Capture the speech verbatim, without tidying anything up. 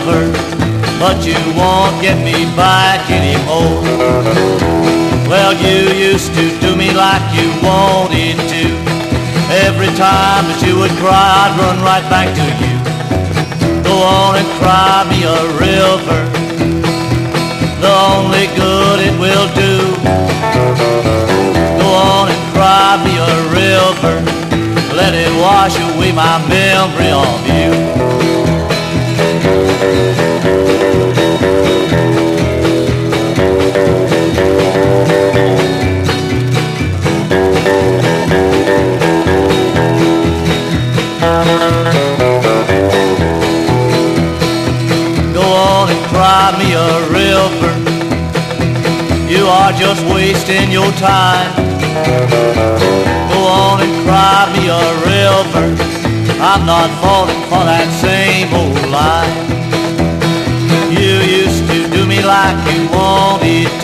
river, but you won't get me back anymore. Well, you used to do me like you wanted to. Every time that you would cry, I'd run right back to you. Go on and cry me a river, the only good it will do. Go on and cry me a river, let it wash away my memory of you. Go on and cry me a river, you are just wasting your time. Go on and cry me a river, I'm not falling for that same old lie. You used to do me like you